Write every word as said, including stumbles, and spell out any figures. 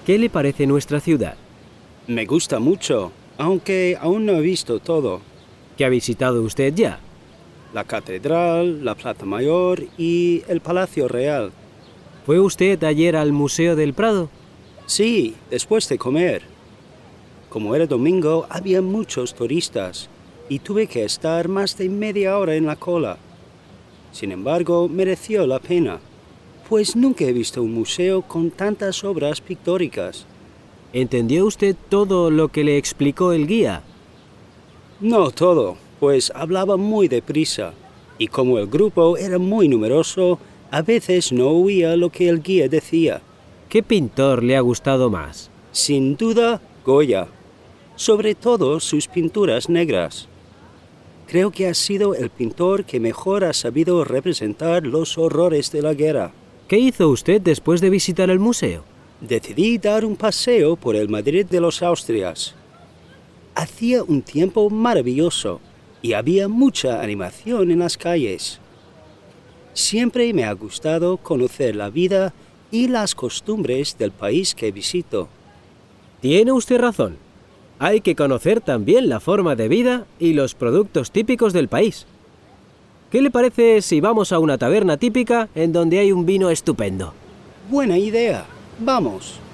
¿Qué le parece nuestra ciudad? Me gusta mucho, aunque aún no he visto todo. ¿Qué ha visitado usted ya? La catedral, la Plaza Mayor y el Palacio Real. ¿Fue usted ayer al Museo del Prado? Sí, después de comer. Como era domingo, había muchos turistas y tuve que estar más de media hora en la cola. Sin embargo, mereció la pena, pues nunca he visto un museo con tantas obras pictóricas. ¿Entendió usted todo lo que le explicó el guía? No todo, pues hablaba muy deprisa, y como el grupo era muy numeroso, a veces no oía lo que el guía decía. ¿Qué pintor le ha gustado más? Sin duda, Goya, sobre todo sus pinturas negras. Creo que ha sido el pintor que mejor ha sabido representar los horrores de la guerra. ¿Qué hizo usted después de visitar el museo? Decidí dar un paseo por el Madrid de los Austrias. Hacía un tiempo maravilloso y había mucha animación en las calles. Siempre me ha gustado conocer la vida y las costumbres del país que visito. Tiene usted razón. Hay que conocer también la forma de vida y los productos típicos del país. ¿Qué le parece si vamos a una taberna típica en donde hay un vino estupendo? Buena idea. Vamos.